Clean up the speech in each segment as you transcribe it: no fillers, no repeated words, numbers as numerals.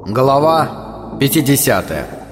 Глава 50.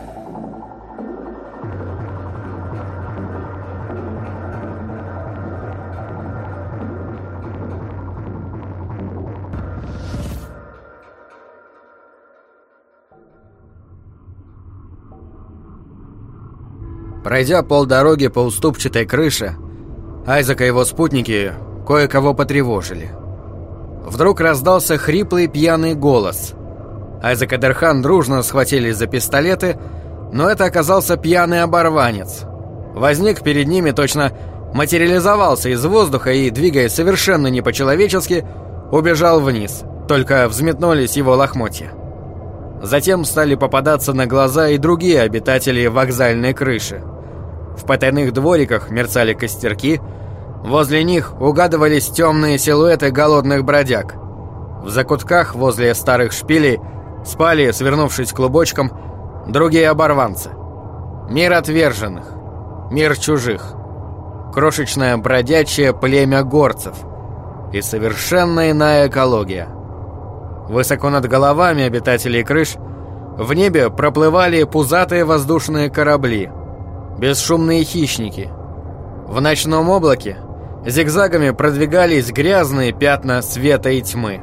Пройдя полдороги по уступчатой крыше, Айзек и его спутники кое-кого потревожили. Вдруг раздался хриплый пьяный голос. Айзек и Дерхан дружно схватились за пистолеты, но это оказался пьяный оборванец. Возник перед ними, точно материализовался из воздуха и, двигаясь совершенно не по-человечески, убежал вниз, только взметнулись его лохмотья. Затем стали попадаться на глаза и другие обитатели вокзальной крыши. В потайных двориках мерцали костерки, возле них угадывались темные силуэты голодных бродяг. В закутках возле старых шпилей спали, свернувшись клубочком, другие оборванцы. Мир отверженных, мир чужих, крошечное бродячее племя горцев и совершенно иная экология. Высоко над головами обитателей крыш в небе проплывали пузатые воздушные корабли, бесшумные хищники. В ночном облаке зигзагами продвигались грязные пятна света и тьмы.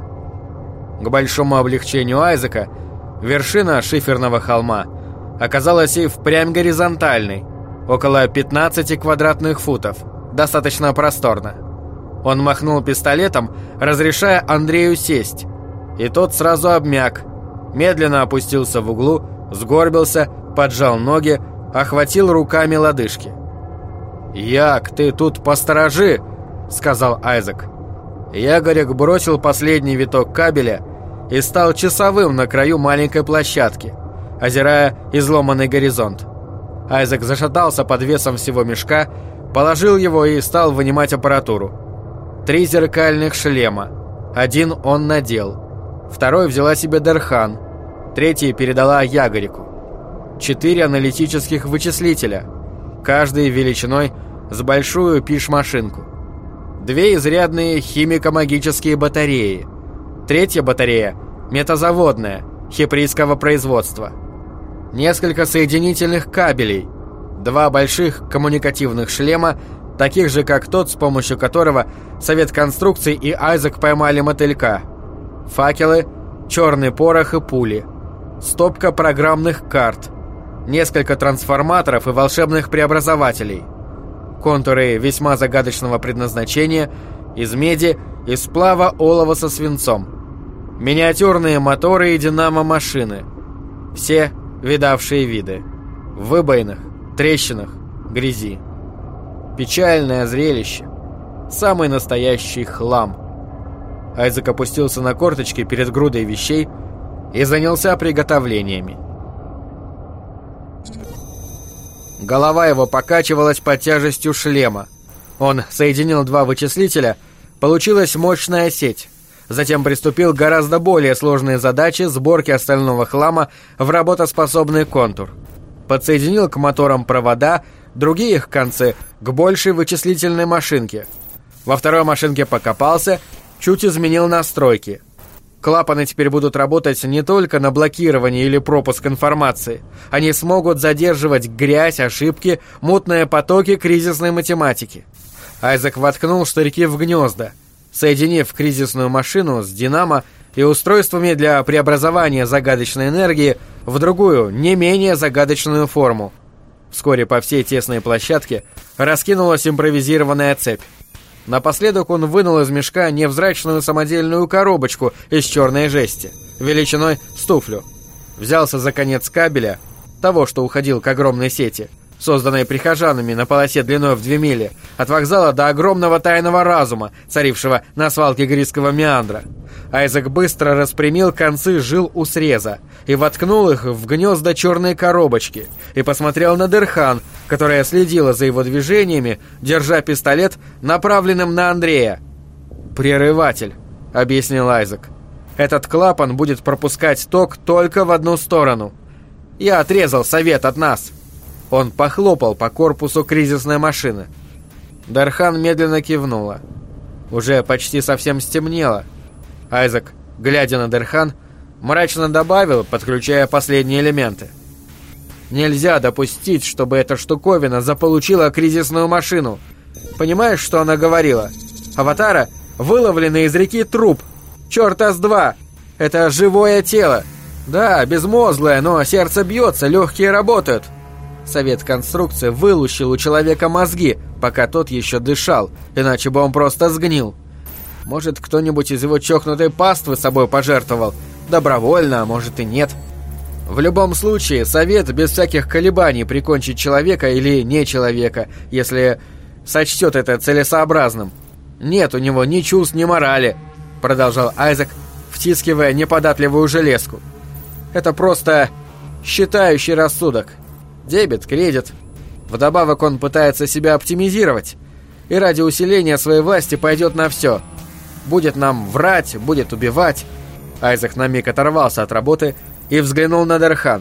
К большому облегчению Айзека вершина шиферного холма оказалась и впрямь горизонтальной, около 15 квадратных футов, достаточно просторно. Он махнул пистолетом, разрешая Андрею сесть, и тот сразу обмяк, медленно опустился в углу, сгорбился, поджал ноги, охватил руками лодыжки. «Як, ты тут посторожи!» — сказал Айзек. Ягорек бросил последний виток кабеля и стал часовым на краю маленькой площадки, озирая изломанный горизонт. Айзек зашатался под весом всего мешка, положил его и стал вынимать аппаратуру. 3 зеркальных шлема. Один он надел. Второй взяла себе Дерхан. Третий передала Ягореку. 4 аналитических вычислителя, каждый величиной с большую пиш-машинку. 2 изрядные химико-магические батареи. 3-я батарея – метазаводная, хиприйского производства. Несколько соединительных кабелей. 2 больших коммуникативных шлема, таких же, как тот, с помощью которого Совет конструкций и Айзек поймали мотылька. Факелы, черный порох и пули. Стопка программных карт. Несколько трансформаторов и волшебных преобразователей. Контуры весьма загадочного предназначения, из меди и сплава олова со свинцом. Миниатюрные моторы и динамо-машины. Все видавшие виды. В выбоинах, трещинах, грязи. Печальное зрелище. Самый настоящий хлам. Айзек опустился на корточки перед грудой вещей и занялся приготовлениями. Голова его покачивалась под тяжестью шлема. Он соединил 2 вычислителя, получилась мощная сеть. Затем приступил к гораздо более сложной задаче сборки остального хлама в работоспособный контур. Подсоединил к моторам провода, другие их концы к большей вычислительной машинке. Во второй машинке покопался, чуть изменил настройки. Клапаны теперь будут работать не только на блокирование или пропуск информации. Они смогут задерживать грязь, ошибки, мутные потоки кризисной математики. Айзек воткнул штырьки в гнезда, соединив кризисную машину с динамо и устройствами для преобразования загадочной энергии в другую, не менее загадочную форму. Вскоре по всей тесной площадке раскинулась импровизированная цепь. Напоследок он вынул из мешка невзрачную самодельную коробочку из черной жести, величиной с туфлю. Взялся за конец кабеля, того, что уходил к огромной сети, созданной прихожанами на полосе длиной в 2 мили, от вокзала до огромного тайного разума, царившего на свалке Грисского меандра. Айзек быстро распрямил концы жил у среза и воткнул их в гнезда черной коробочки и посмотрел на Дерхан, которая следила за его движениями, держа пистолет, направленным на Андрея. «Прерыватель», — объяснил Айзек. «Этот клапан будет пропускать ток только в одну сторону. Я отрезал совет от нас». Он похлопал по корпусу кризисной машины. Дерхан медленно кивнула. Уже почти совсем стемнело. Айзек, глядя на Дерхан, Мрачно добавил, подключая последние элементы. Нельзя допустить, чтобы эта штуковина заполучила кризисную машину. Понимаешь, что она говорила? Аватара выловленный из реки труп. Чёрта с два. Это живое тело. Да, безмозглое, но сердце бьется, легкие работают. Совет конструкции вылущил у человека мозги, пока тот еще дышал, иначе бы он просто сгнил. Может, кто-нибудь из его чокнутой паствы собой пожертвовал? Добровольно, а может и нет. В любом случае, Совет без всяких колебаний прикончит человека или не человека, если сочтет это целесообразным. Нет у него ни чувств, ни морали, продолжал Айзек, втискивая неподатливую железку. Это просто считающий рассудок. Дебет, кредит. Вдобавок он пытается себя оптимизировать. И ради усиления своей власти пойдет на все. Будет нам врать, будет убивать. Айзек на миг оторвался от работы и взглянул на Дархан.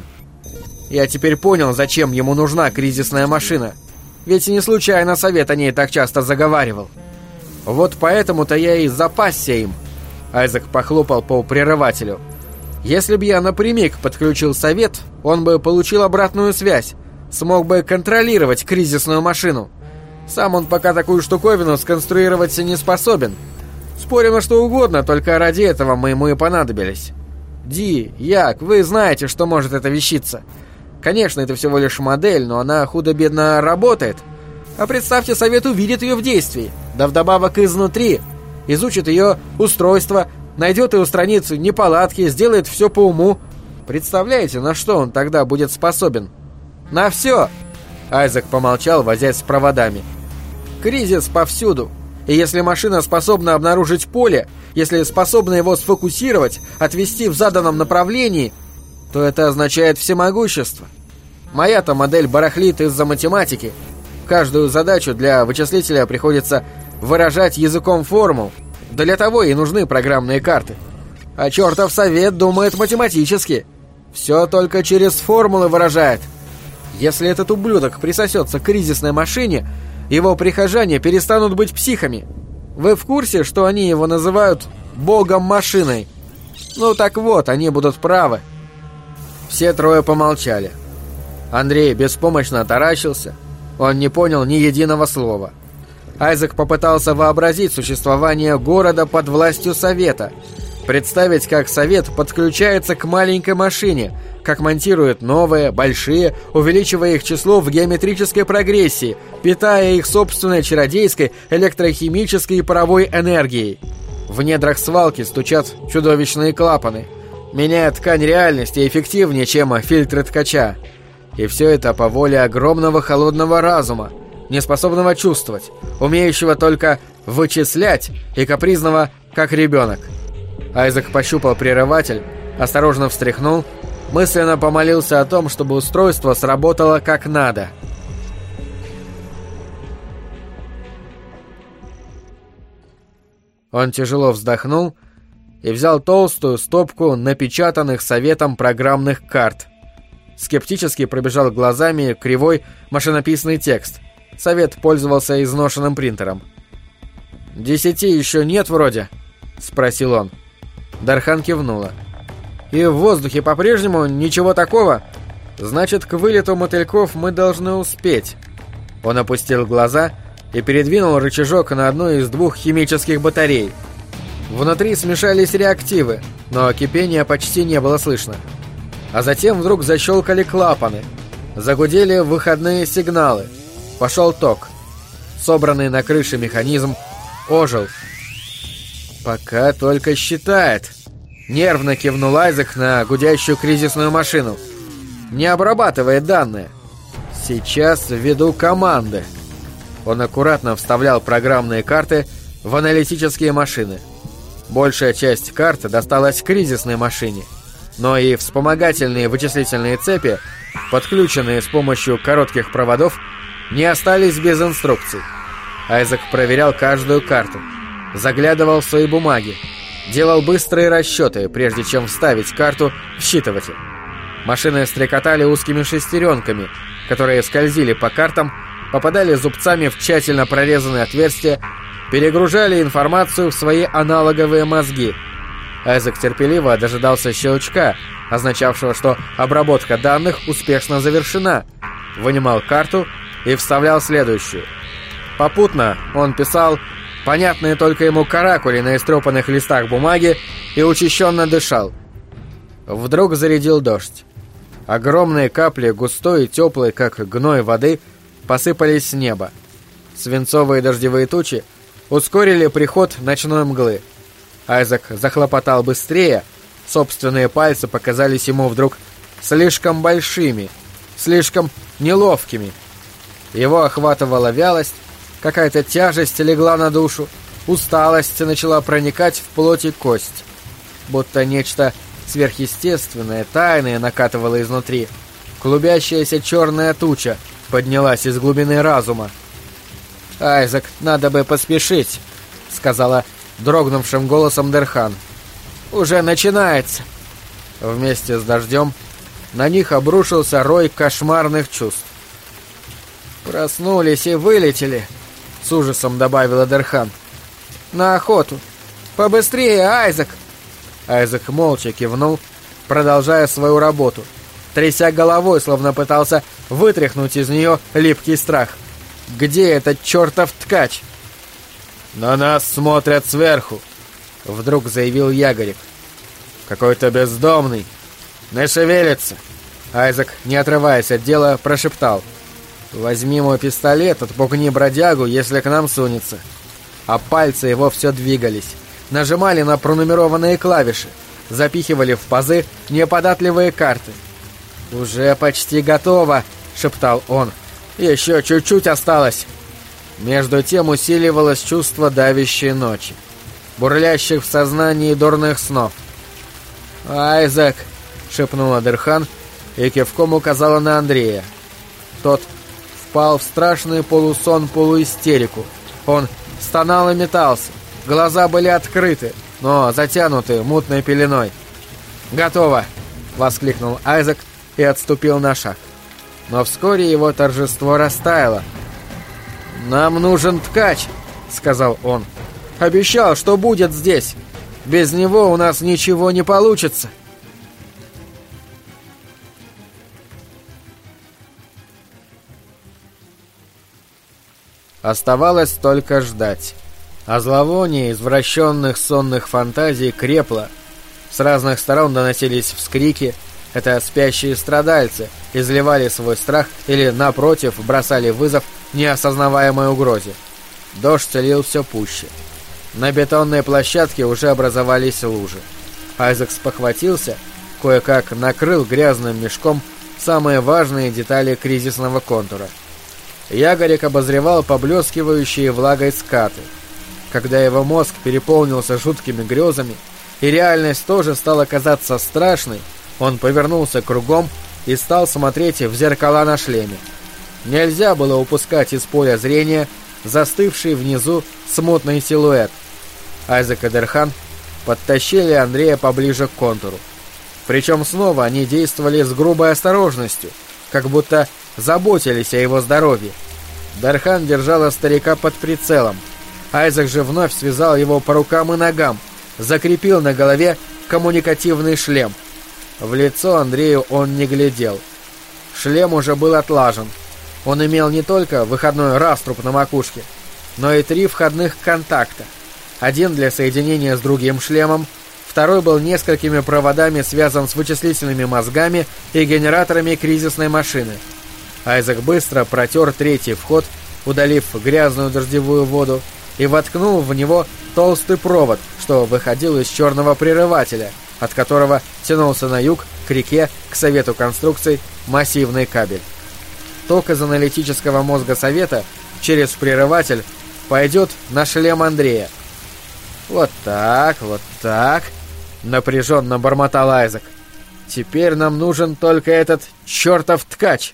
Я теперь понял, зачем ему нужна кризисная машина. Ведь не случайно Совет о ней так часто заговаривал. Вот поэтому-то я и запасся им. Айзек похлопал по прерывателю. Если бы я напрямик подключил Совет, он бы получил обратную связь, смог бы контролировать кризисную машину. Сам он пока такую штуковину сконструировать не способен. Спорим на что угодно, только ради этого мы ему и понадобились. Ди, Як, вы знаете, что может эта вещица. Конечно, это всего лишь модель, но она худо-бедно работает. А представьте, Совет увидит ее в действии, да вдобавок изнутри, изучит ее устройство, найдет и устранит неполадки, сделает все по уму. Представляете, на что он тогда будет способен? На все! Айзек помолчал, возясь с проводами. Кризис повсюду. И если машина способна обнаружить поле, если способна его сфокусировать, отвести в заданном направлении, то это означает всемогущество. Моя-то модель барахлит из-за математики. Каждую задачу для вычислителя приходится выражать языком формул. Для того и нужны программные карты. А чертов Совет думает математически. Все только через формулы выражает. Если этот ублюдок присосется к кризисной машине, его прихожане перестанут быть психами. Вы в курсе, что они его называют богом-машиной? Ну так вот, они будут правы. Все трое помолчали. Андрей беспомощно таращился. Он не понял ни единого слова. Айзек попытался вообразить существование города под властью Совета. Представить, как Совет подключается к маленькой машине, как монтирует новые, большие, увеличивая их число в геометрической прогрессии, питая их собственной чародейской, электрохимической и паровой энергией. В недрах свалки стучат чудовищные клапаны, меняя ткань реальности эффективнее, чем фильтры ткача. И все это по воле огромного холодного разума, неспособного чувствовать, умеющего только вычислять и капризного, как ребенок. Айзек пощупал прерыватель, осторожно встряхнул, мысленно помолился о том, чтобы устройство сработало как надо. Он тяжело вздохнул и взял толстую стопку напечатанных Советом программных карт. Скептически пробежал глазами кривой машинописный текст. Совет пользовался изношенным принтером. 10 еще нет вроде?» — спросил он. Дархан кивнула. «И в воздухе по-прежнему ничего такого? Значит, к вылету мотыльков мы должны успеть». Он опустил глаза и передвинул рычажок на одну из 2 химических батарей. Внутри смешались реактивы, но кипения почти не было слышно. А затем вдруг защелкали клапаны. Загудели выходные сигналы. Пошел ток. Собранный на крыше механизм ожил. «Пока только считает», — нервно кивнул Айзек на гудящую кризисную машину. «Не обрабатывает данные. Сейчас введу команды». Он аккуратно вставлял программные карты в аналитические машины. Большая часть карт досталась кризисной машине, но и вспомогательные вычислительные цепи, подключенные с помощью коротких проводов, не остались без инструкций. Айзек проверял каждую карту, заглядывал в свои бумаги, делал быстрые расчеты, прежде чем вставить карту в считыватель. Машины стрекотали узкими шестеренками, которые скользили по картам, попадали зубцами в тщательно прорезанные отверстия, перегружали информацию в свои аналоговые мозги. Айзек терпеливо дожидался щелчка, означавшего, что обработка данных успешно завершена, вынимал карту и вставлял следующую. Попутно он писал понятные только ему каракули на истрепанных листах бумаги и учащенно дышал. Вдруг зарядил дождь. Огромные капли густой и теплой, как гной воды, посыпались с неба. Свинцовые дождевые тучи ускорили приход ночной мглы. Айзек захлопотал быстрее, собственные пальцы показались ему вдруг слишком большими, слишком неловкими. Его охватывала вялость, какая-то тяжесть легла на душу, усталость начала проникать в плоть и кость. Будто нечто сверхъестественное, тайное накатывало изнутри. Клубящаяся черная туча поднялась из глубины разума. «Айзек, надо бы поспешить», — сказала дрогнувшим голосом Дерхан. «Уже начинается». Вместе с дождем на них обрушился рой кошмарных чувств. «Проснулись и вылетели», — с ужасом добавила Дерхан. «На охоту! Побыстрее, Айзек!» Айзек молча кивнул, продолжая свою работу, тряся головой, словно пытался вытряхнуть из нее липкий страх. «Где этот чертов ткач?» «На нас смотрят сверху», — вдруг заявил Ягорик. «Какой-то бездомный. Не шевелится». Айзек, не отрываясь от дела, прошептал: «Возьми мой пистолет, отпугни бродягу, если к нам сунется». А пальцы его все двигались, нажимали на пронумерованные клавиши, запихивали в пазы неподатливые карты. «Уже почти готово», — шептал он. «Еще чуть-чуть осталось». Между тем усиливалось чувство давящей ночи, бурлящих в сознании дурных снов. «Айзек!» — шепнула Дерхан и кивком указала на Андрея. Тот впал в страшный полусон-полуистерику. Он стонал и метался, глаза были открыты, но затянуты мутной пеленой. «Готово!» — воскликнул Айзек и отступил на шаг. Но вскоре его торжество растаяло. «Нам нужен ткач», — сказал он. «Обещал, что будет здесь. Без него у нас ничего не получится». Оставалось только ждать. А зловоние извращенных сонных фантазий крепло. С разных сторон доносились вскрики. Это спящие страдальцы изливали свой страх или, напротив, бросали вызов неосознаваемой угрозе. Дождь лил все пуще. На бетонной площадке уже образовались лужи. Айзек спохватился, кое-как накрыл грязным мешком самые важные детали кризисного контура. Ягорик обозревал поблескивающие влагой скаты. Когда его мозг переполнился жуткими грезами, и реальность тоже стала казаться страшной, он повернулся кругом и стал смотреть в зеркала на шлеме. Нельзя было упускать из поля зрения застывший внизу смутный силуэт. Айзек и Дерхан подтащили Андрея поближе к контуру. Причем снова они действовали с грубой осторожностью, как будто заботились о его здоровье. Дерхан держала старика под прицелом. Айзек же вновь связал его по рукам и ногам, закрепил на голове коммуникативный шлем. В лицо Андрею он не глядел. Шлем уже был отлажен. Он имел не только выходной раструб на макушке, но и 3 входных контакта. Один для соединения с другим шлемом, второй был несколькими проводами связан с вычислительными мозгами и генераторами кризисной машины. Айзек быстро протер 3-й вход, удалив грязную дождевую воду, и воткнул в него толстый провод, что выходил из черного прерывателя, от которого тянулся на юг, к реке, к совету конструкций, массивный кабель. Ток из аналитического мозга совета через прерыватель пойдет на шлем Андрея. «Вот так, напряженно бормотал Айзек. «Теперь нам нужен только этот чертов ткач».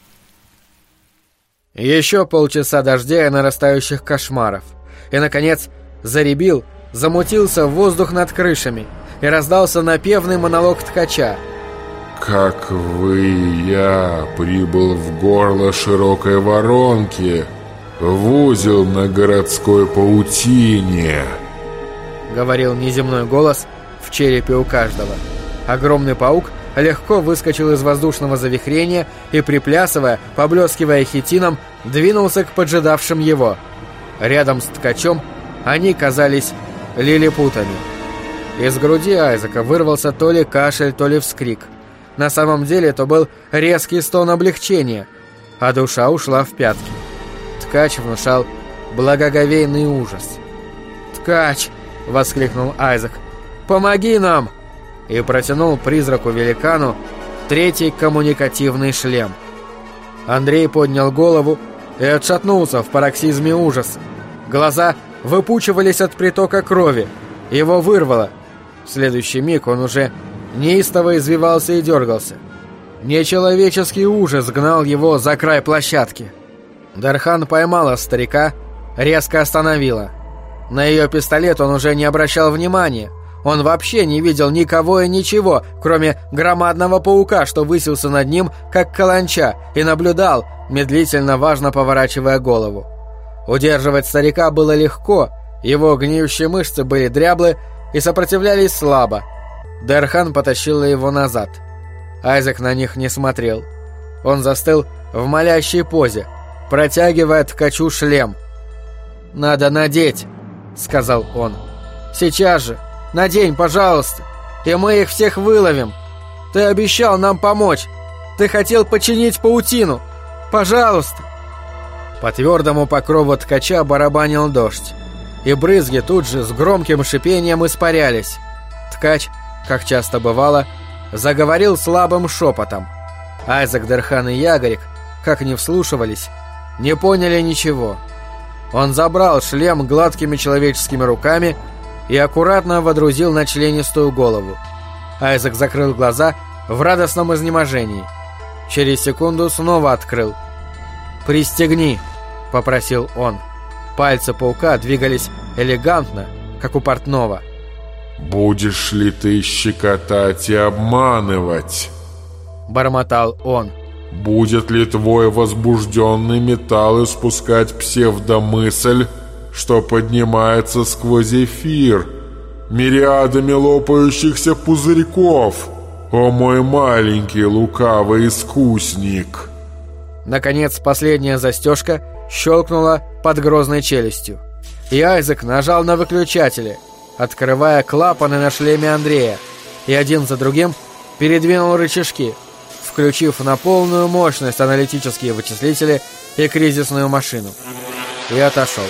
Еще полчаса дождя и нарастающих кошмаров. И, наконец, заребил, замутился воздух над крышами, и раздался напевный монолог ткача. «Как вы и я прибыл в горло широкой воронки, в узел на городской паутине», — говорил неземной голос в черепе у каждого. Огромный паук легко выскочил из воздушного завихрения и, приплясывая, поблескивая хитином, двинулся к поджидавшим его. Рядом с ткачом они казались лилипутами. Из груди Айзека вырвался то ли кашель, то ли вскрик. На самом деле это был резкий стон облегчения, а душа ушла в пятки. Ткач внушал благоговейный ужас. «Ткач!» — воскликнул Айзек. «Помоги нам!» И протянул призраку-великану третий коммуникативный шлем. Андрей поднял голову и отшатнулся в пароксизме ужаса. Глаза выпучивались от притока крови. Его вырвало. В следующий миг он уже неистово извивался и дергался. Нечеловеческий ужас гнал его за край площадки. Дархан поймала старика, резко остановила. На ее пистолет он уже не обращал внимания. Он вообще не видел никого и ничего, кроме громадного паука, что высился над ним, как каланча, и наблюдал, медлительно, важно поворачивая голову. Удерживать старика было легко, его гниющие мышцы были дряблы и сопротивлялись слабо. Дархан потащила его назад. Айзек на них не смотрел. Он застыл в молящей позе, протягивая ткачу шлем. «Надо надеть», — сказал он. «Сейчас же! Надень, пожалуйста, и мы их всех выловим. Ты обещал нам помочь. Ты хотел починить паутину. Пожалуйста!» По твердому покрову ткача барабанил дождь, и брызги тут же с громким шипением испарялись. Ткач, как часто бывало, заговорил слабым шепотом. Айзек, Дархан и Ягорик, как ни вслушивались, не поняли ничего. Он забрал шлем гладкими человеческими руками и аккуратно водрузил на членистую голову. Айзек закрыл глаза в радостном изнеможении. Через секунду снова открыл. «Пристегни», — попросил он. Пальцы паука двигались элегантно, как у портного. «Будешь ли ты щекотать и обманывать?» — бормотал он. «Будет ли твой возбужденный металл испускать псевдомысль, что поднимается сквозь эфир, мириадами лопающихся пузырьков, о мой маленький лукавый искусник?» Наконец последняя застежка щелкнула под грозной челюстью, и Айзек нажал на выключатели, открывая клапаны на шлеме Андрея, и один за другим передвинул рычажки, включив на полную мощность аналитические вычислители и кризисную машину, и отошел.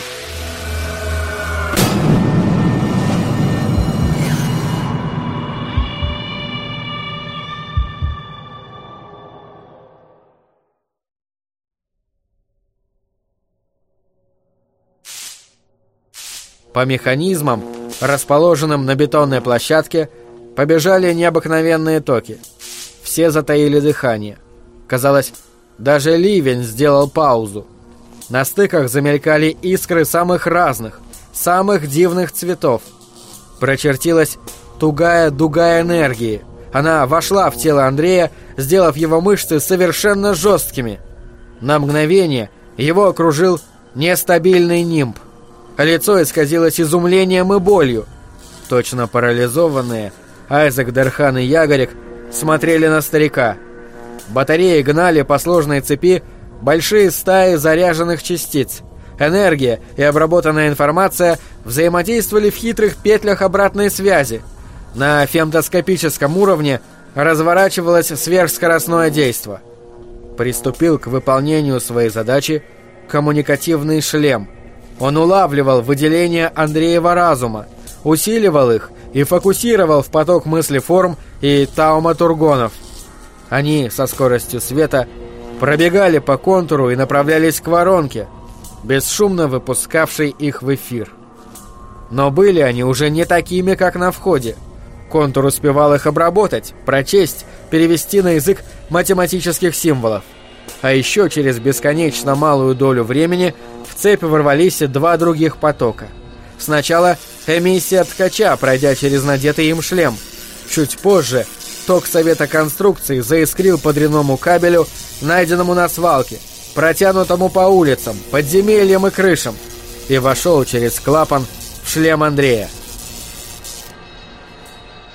По механизмам, расположенным на бетонной площадке, побежали необыкновенные токи. Все затаили дыхание. Казалось, даже ливень сделал паузу. На стыках замелькали искры самых разных, самых дивных цветов. Прочертилась тугая дуга энергии. Она вошла в тело Андрея, сделав его мышцы совершенно жесткими. На мгновение его окружил нестабильный нимб. Лицо исказилось изумлением и болью. Точно парализованные, Айзек, Дархан и Ягорик смотрели на старика. Батареи гнали по сложной цепи большие стаи заряженных частиц. Энергия и обработанная информация взаимодействовали в хитрых петлях обратной связи. На фемтоскопическом уровне разворачивалось сверхскоростное действо. Приступил к выполнению своей задачи коммуникативный шлем. Он улавливал выделения Андреева разума, усиливал их и фокусировал в поток мыслеформ и тауматургонов. Они со скоростью света пробегали по контуру и направлялись к воронке, бесшумно выпускавшей их в эфир. Но были они уже не такими, как на входе. Контур успевал их обработать, прочесть, перевести на язык математических символов. А еще через бесконечно малую долю времени в цепь ворвались два других потока. Сначала эмиссия ткача, пройдя через надетый им шлем. Чуть позже ток совета конструкции заискрил по дряному кабелю, найденному на свалке, протянутому по улицам, подземельям и крышам, и вошел через клапан в шлем Андрея.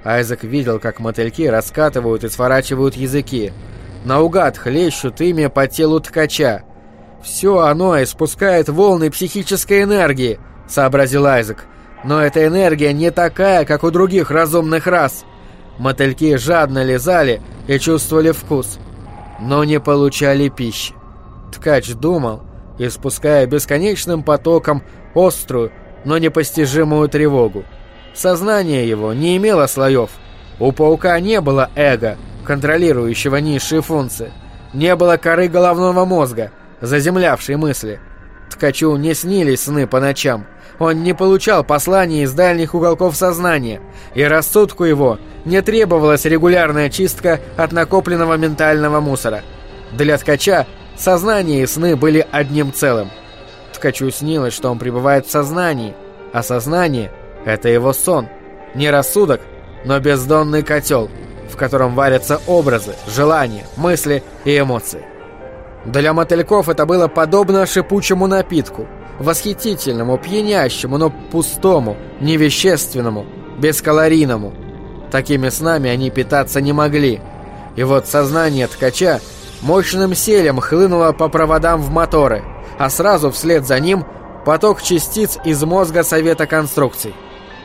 Айзек видел, как мотыльки раскатывают и сворачивают языки. Наугад хлещут ими по телу ткача. «Все оно испускает волны психической энергии», — сообразил Айзек. «Но эта энергия не такая, как у других разумных рас». Мотыльки жадно лизали и чувствовали вкус, но не получали пищи. Ткач думал, испуская бесконечным потоком острую, но непостижимую тревогу. Сознание его не имело слоев. У паука не было эго, контролирующего низшие функции. Не было коры головного мозга, заземлявшей мысли. Ткачу не снились сны по ночам. Он не получал посланий из дальних уголков сознания, и рассудку его не требовалась регулярная чистка от накопленного ментального мусора. Для ткача сознание и сны были одним целым. Ткачу снилось, что он пребывает в сознании, а сознание — это его сон. Не рассудок, но бездонный котел, в котором варятся образы, желания, мысли и эмоции. Для мотыльков это было подобно шипучему напитку, восхитительному, пьянящему, но пустому, невещественному, бескалорийному. Такими снами они питаться не могли. И вот сознание ткача мощным селем хлынуло по проводам в моторы, а сразу вслед за ним поток частиц из мозга Совета конструкций.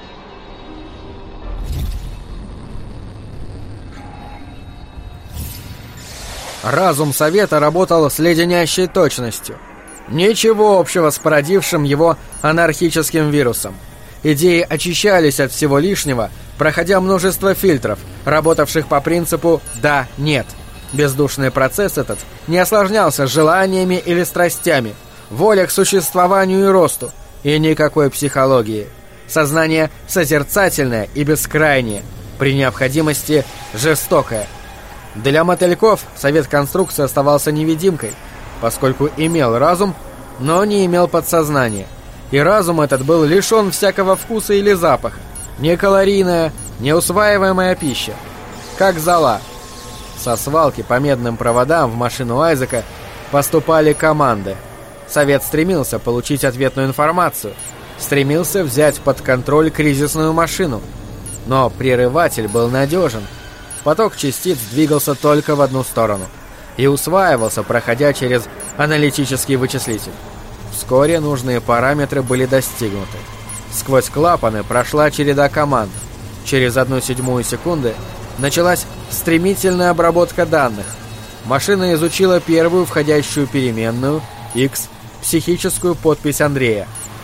Разум Совета работал с леденящей точностью. Ничего общего с породившим его анархическим вирусом. Идеи очищались от всего лишнего, проходя множество фильтров, работавших по принципу «да-нет». Бездушный процесс этот не осложнялся желаниями или страстями, воля к существованию и росту, и никакой психологии. Сознание созерцательное и бескрайнее, при необходимости жестокое. Для мотыльков Совет конструкции оставался невидимкой, поскольку имел разум, но не имел подсознания. И разум этот был лишен всякого вкуса или запаха. Не калорийная, не усваиваемая пища. Как зола. Со свалки по медным проводам в машину Айзека поступали команды. Совет стремился получить ответную информацию, стремился взять под контроль кризисную машину. Но прерыватель был надежен. Поток частиц двигался только в одну сторону и усваивался, проходя через аналитический вычислитель. Вскоре нужные параметры были достигнуты. Сквозь клапаны прошла череда команд. Через 1/7 секунды началась стремительная обработка данных. Машина изучила первую входящую переменную, X, психическую подпись Андрея.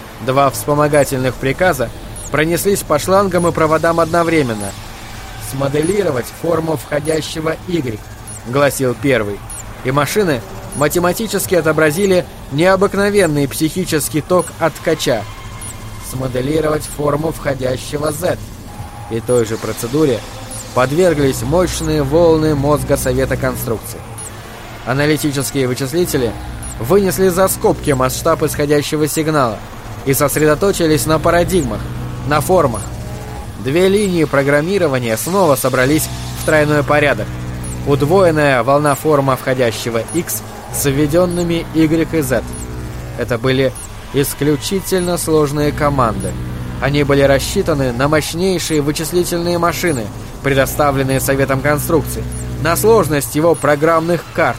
2 вспомогательных приказа пронеслись по шлангам и проводам одновременно. «Смоделировать форму входящего Y», — гласил первый, и машины математически отобразили необыкновенный психический ток от ткача. «Смоделировать форму входящего Z», и той же процедуре подверглись мощные волны мозга Совета конструкций. Аналитические вычислители вынесли за скобки масштаб исходящего сигнала и сосредоточились на парадигмах, на формах. 2 линии программирования снова собрались в тройной порядок. Удвоенная волна-форма входящего X с введенными Y и Z. Это были исключительно сложные команды. Они были рассчитаны на мощнейшие вычислительные машины, предоставленные Советом конструкций, на сложность его программных карт.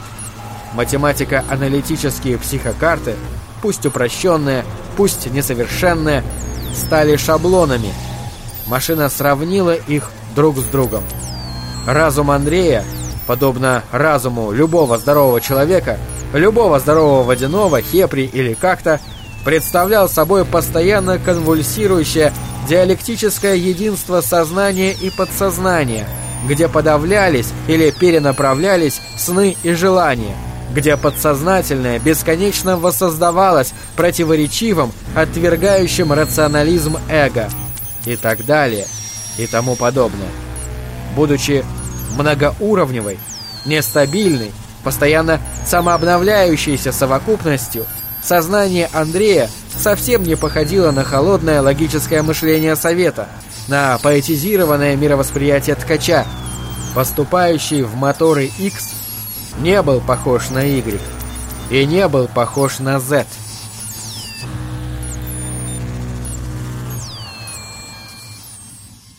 Математико-аналитические психокарты, пусть упрощенные, пусть несовершенные, стали шаблонами. Машина сравнила их друг с другом. Разум Андрея, подобно разуму любого здорового человека, любого здорового водяного, хепри или как-то, представлял собой постоянно конвульсирующее диалектическое единство сознания и подсознания, где подавлялись или перенаправлялись сны и желания, где подсознательное бесконечно воссоздавалось противоречивым, отвергающим рационализм эго, и так далее, и тому подобное. Будучи многоуровневой, нестабильной, постоянно самообновляющейся совокупностью, сознание Андрея совсем не походило на холодное логическое мышление Совета, на поэтизированное мировосприятие ткача. Поступающий в моторы X не был похож на Y и не был похож на Z.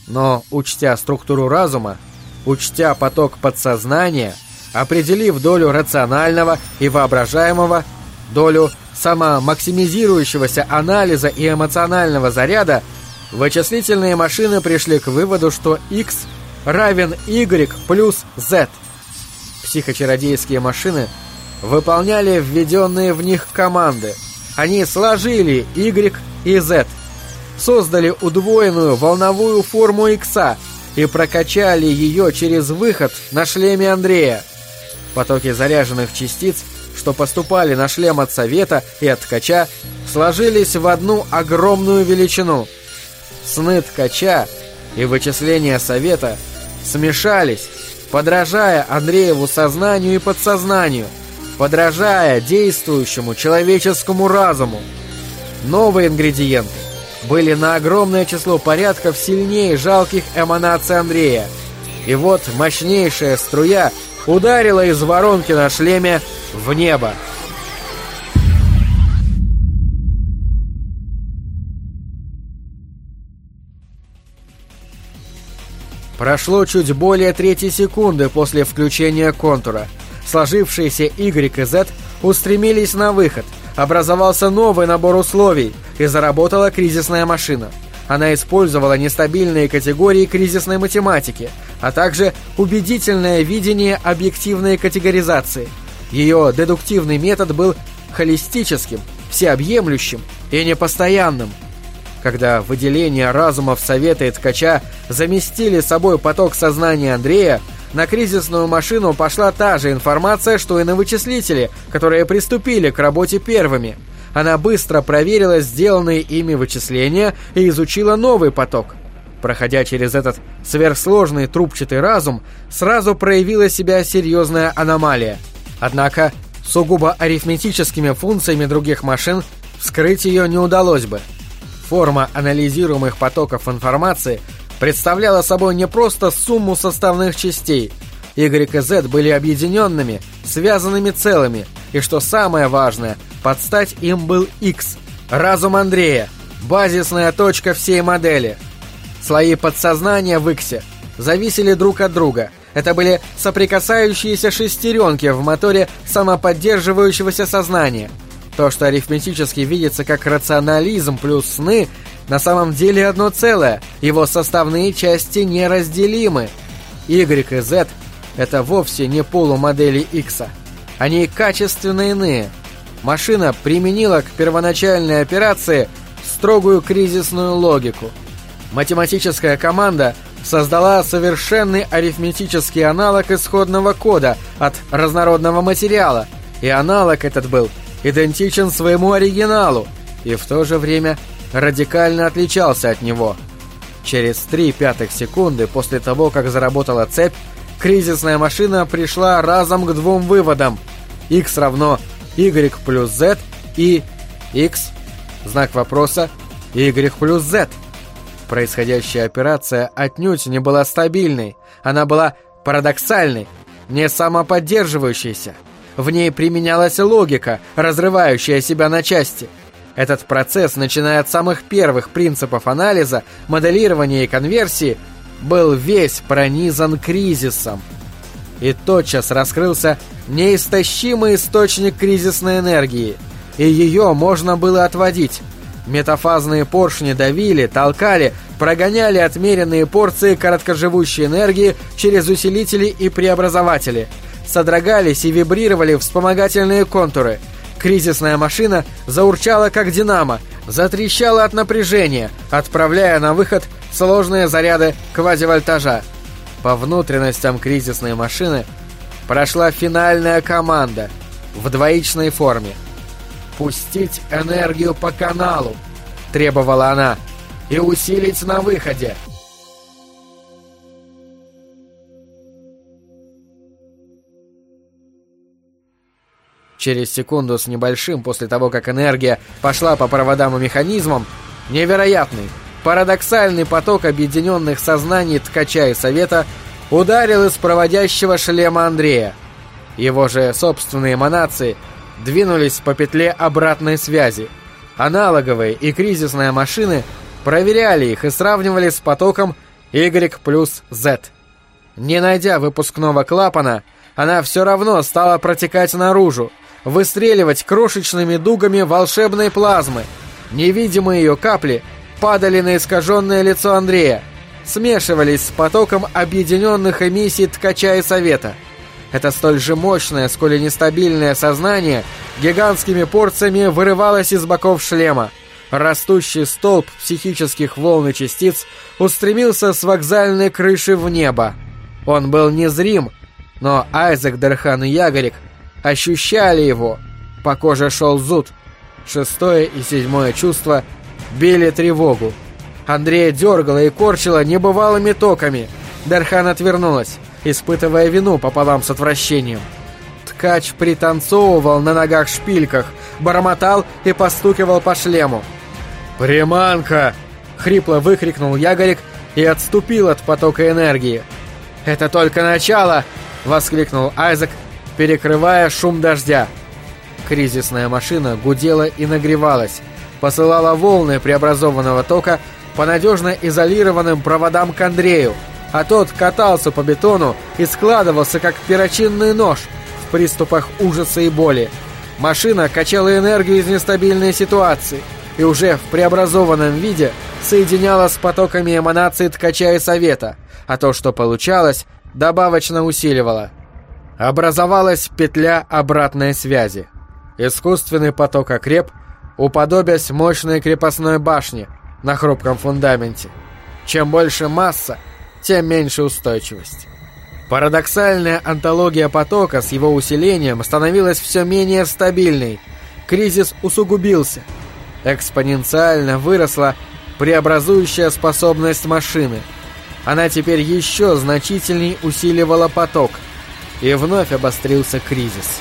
Но, учтя структуру разума, учтя поток подсознания, определив долю рационального и воображаемого, долю самомаксимизирующегося анализа и эмоционального заряда, вычислительные машины пришли к выводу, что X равен Y плюс Z. Психочародейские машины выполняли введенные в них команды. Они сложили Y и Z, создали удвоенную волновую форму Икса и прокачали ее через выход на шлеме Андрея. Потоки заряженных частиц, что поступали на шлем от Совета и от Ткача, сложились в одну огромную величину. Сны Ткача и вычисления Совета смешались, подражая Андрееву сознанию и подсознанию, подражая действующему человеческому разуму. Новые ингредиенты были на огромное число порядков сильнее жалких эманаций Андрея. И вот мощнейшая струя ударила из воронки на шлеме в небо. Прошло чуть более 3 секунды после включения контура. Сложившиеся Y и Z устремились на выход. Образовался новый набор условий, и заработала кризисная машина. Она использовала нестабильные категории кризисной математики, а также убедительное видение объективной категоризации. Ее дедуктивный метод был холистическим, всеобъемлющим и непостоянным. Когда выделения разумов Совета и Ткача заместили собой поток сознания Андрея, на кризисную машину пошла та же информация, что и на вычислители, которые приступили к работе первыми. Она быстро проверила сделанные ими вычисления и изучила новый поток. Проходя через этот сверхсложный трубчатый разум, сразу проявила себя серьезная аномалия. Однако сугубо арифметическими функциями других машин вскрыть ее не удалось бы. Форма анализируемых потоков информации представляла собой не просто сумму составных частей. Y и Z были объединенными, связанными целыми, и, что самое важное, под стать им был X, разум Андрея, базисная точка всей модели. Слои подсознания в X зависели друг от друга. Это были соприкасающиеся шестеренки в моторе самоподдерживающегося сознания. То, что арифметически видится как рационализм плюс сны, на самом деле одно целое, его составные части неразделимы. Y и Z — это вовсе не полумодели X. Они качественно иные. Машина применила к первоначальной операции строгую кризисную логику. Математическая команда создала совершенный арифметический аналог исходного кода от разнородного материала, и аналог этот был идентичен своему оригиналу и в то же время радикально отличался от него. Через 0,03 секунды после того, как заработала цепь, кризисная машина пришла разом к 2 выводам: X равно Y плюс Z и X, знак вопроса, Y плюс Z. Происходящая операция отнюдь не была стабильной, она была парадоксальной, не самоподдерживающейся. В ней применялась логика, разрывающая себя на части. Этот процесс, начиная от самых первых принципов анализа, моделирования и конверсии, был весь пронизан кризисом. И тотчас раскрылся неистощимый источник кризисной энергии, и ее можно было отводить. Метафазные поршни давили, толкали, прогоняли отмеренные порции короткоживущей энергии через усилители и преобразователи. Содрогались и вибрировали вспомогательные контуры. Кризисная машина заурчала как динамо, затрещала от напряжения, отправляя на выход сложные заряды квазивольтажа. По внутренностям кризисной машины прошла финальная команда в двоичной форме. «Пустить энергию по каналу», — требовала она, — «и усилить на выходе». Через секунду с небольшим после того, как энергия пошла по проводам и механизмам, невероятный, парадоксальный поток объединенных сознаний Ткача и Совета ударил из проводящего шлема Андрея. Его же собственные эманации двинулись по петле обратной связи. Аналоговые и кризисные машины проверяли их и сравнивали с потоком Y плюс Z. Не найдя выпускного клапана, она все равно стала протекать наружу, выстреливать крошечными дугами волшебной плазмы. Невидимые ее капли падали на искаженное лицо Андрея, смешивались с потоком объединенных эмиссий Ткача и Совета. Это столь же мощное, сколь и нестабильное сознание гигантскими порциями вырывалось из боков шлема. Растущий столб психических волн и частиц устремился с вокзальной крыши в небо. Он был незрим, но Айзек, Дерхан и Ягорик ощущали его. По коже шел зуд. 6-е и 7-е чувства били тревогу. Андрея дергала и корчила небывалыми токами. Дерхан отвернулась, испытывая вину пополам с отвращением. Ткач пританцовывал на ногах-шпильках, бормотал и постукивал по шлему. «Приманка!» — хрипло выкрикнул Ягорик и отступил от потока энергии. «Это только начало!» — воскликнул Айзек, перекрывая шум дождя. Кризисная машина гудела и нагревалась, посылала волны преобразованного тока по надежно изолированным проводам к Андрею, а тот катался по бетону и складывался, как перочинный нож, в приступах ужаса и боли. Машина качала энергию из нестабильной ситуации и уже в преобразованном виде соединяла с потоками эманаций Ткача и Совета, а то, что получалось, добавочно усиливало. Образовалась петля обратной связи. Искусственный поток окреп, уподобясь мощной крепостной башне на хрупком фундаменте. Чем больше масса, тем меньше устойчивость. Парадоксальная антология потока с его усилением становилась все менее стабильной. Кризис усугубился. Экспоненциально выросла преобразующая способность машины. Она теперь еще значительней усиливала поток. И вновь обострился кризис.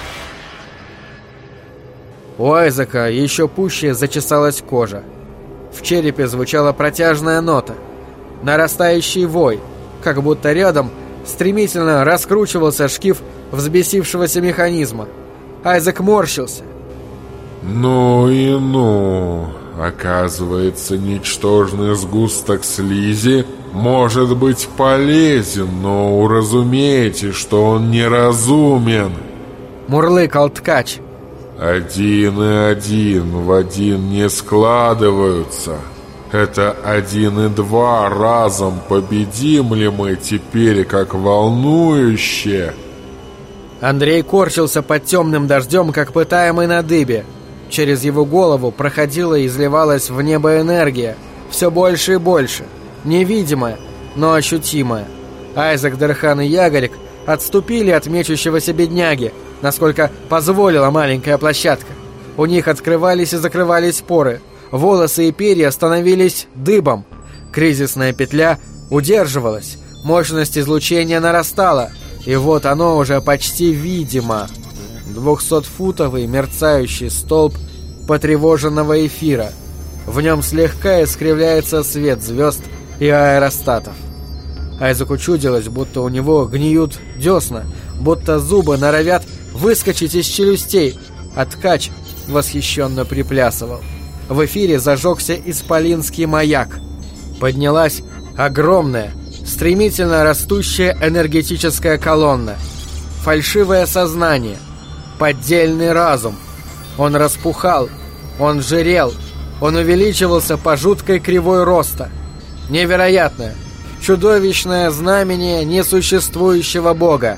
У Айзека еще пуще зачесалась кожа. В черепе звучала протяжная нота. Нарастающий вой, как будто рядом стремительно раскручивался шкив взбесившегося механизма. Айзек морщился. Ну и ну. Оказывается, ничтожный сгусток слизи может быть полезен, но уразумейте, что он неразумен. Мурлыкал Ткач. 1 и 1 в 1 не складываются. Это 1 и 2 разом победим ли мы теперь, как волнующе? Андрей корчился под темным дождем, как пытаемый на дыбе. Через его голову проходила и изливалась в небо энергия, все больше и больше, невидимая, но ощутимая. Айзек, Дерхан и Ягорик отступили от мечущегося бедняги, насколько позволила маленькая площадка. У них открывались и закрывались поры, волосы и перья становились дыбом. Кризисная петля удерживалась, мощность излучения нарастала, и вот оно уже почти видимо. 200-футовый мерцающий столб потревоженного эфира. В нем слегка искривляется свет звезд и аэростатов. Айзеку чудилось, будто у него гниют десна, будто зубы норовят выскочить из челюстей, а Ткач восхищенно приплясывал. В эфире зажегся исполинский маяк. Поднялась огромная, стремительно растущая энергетическая колонна. Фальшивое сознание. Поддельный разум. Он распухал, он жирел, он увеличивался по жуткой кривой роста. Невероятное, чудовищное знамение несуществующего бога.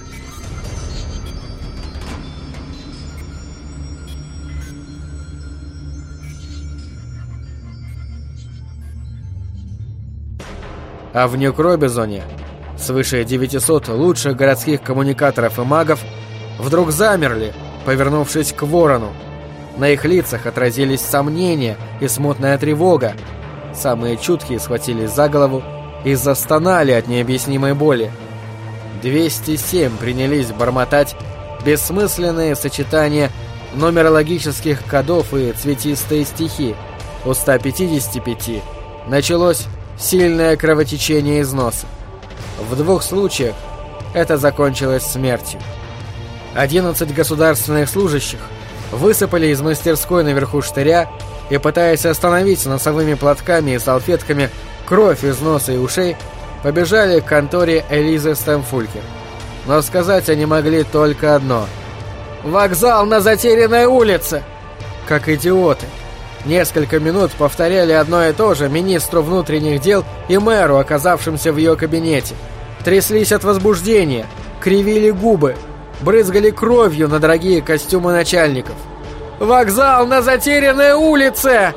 А в Нью-Кробизоне свыше 900 лучших городских коммуникаторов и магов вдруг замерли, повернувшись к Ворону. На их лицах отразились сомнения и смутная тревога. Самые чуткие схватились за голову и застонали от необъяснимой боли. 207 принялись бормотать бессмысленные сочетания нумерологических кодов и цветистые стихи. У 155 началось сильное кровотечение из носа. В 2 случаях это закончилось смертью. 11 государственных служащих высыпали из мастерской наверху штыря и, пытаясь остановить носовыми платками и салфетками кровь из носа и ушей, побежали к конторе Элизы Стэмфулькер. Но сказать они могли только одно: «Вокзал на Затерянной улице!» Как идиоты. Несколько минут повторяли одно и то же министру внутренних дел и мэру, оказавшимся в ее кабинете. Тряслись от возбуждения, кривили губы, брызгали кровью на дорогие костюмы начальников. «Вокзал на Затерянной улице!»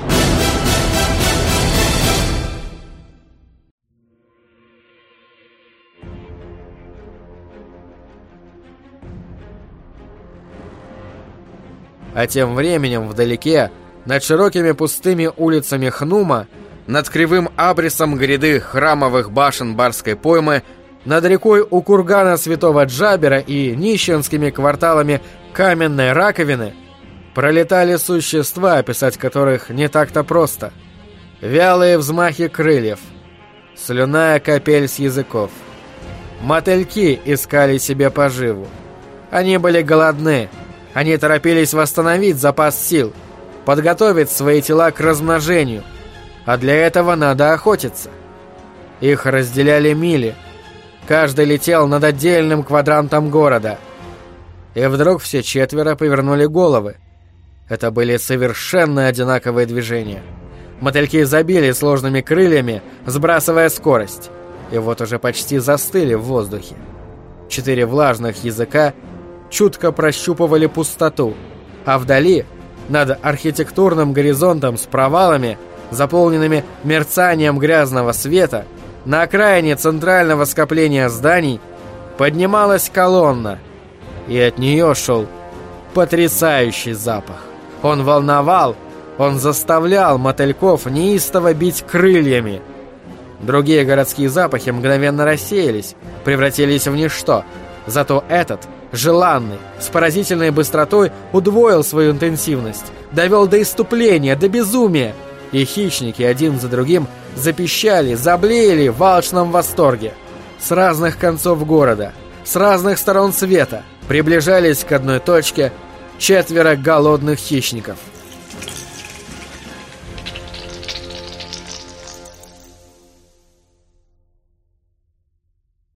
А тем временем вдалеке, над широкими пустыми улицами Хнума, над кривым абрисом гряды храмовых башен Барской поймы, над рекой у кургана Святого Джабера и нищенскими кварталами Каменной Раковины пролетали существа, описать которых не так-то просто. Вялые взмахи крыльев, слюная капель с языков. Мотыльки искали себе поживу. Они были голодны. Они торопились восстановить запас сил, подготовить свои тела к размножению, а для этого надо охотиться. Их разделяли мили, каждый летел над отдельным квадрантом города. И вдруг все четверо повернули головы. Это были совершенно одинаковые движения. Мотыльки забили сложными крыльями, сбрасывая скорость, и вот уже почти застыли в воздухе. 4 влажных языка чутко прощупывали пустоту, а вдали, над архитектурным горизонтом с провалами, заполненными мерцанием грязного света, на окраине центрального скопления зданий поднималась колонна, и от нее шел потрясающий запах. Он волновал, он заставлял мотыльков неистово бить крыльями. Другие городские запахи мгновенно рассеялись, превратились в ничто, зато этот, желанный, с поразительной быстротой удвоил свою интенсивность, довел до исступления, до безумия, и хищники один за другим запищали, заблеяли в алчном восторге. С разных концов города, с разных сторон света приближались к одной точке 4 голодных хищников.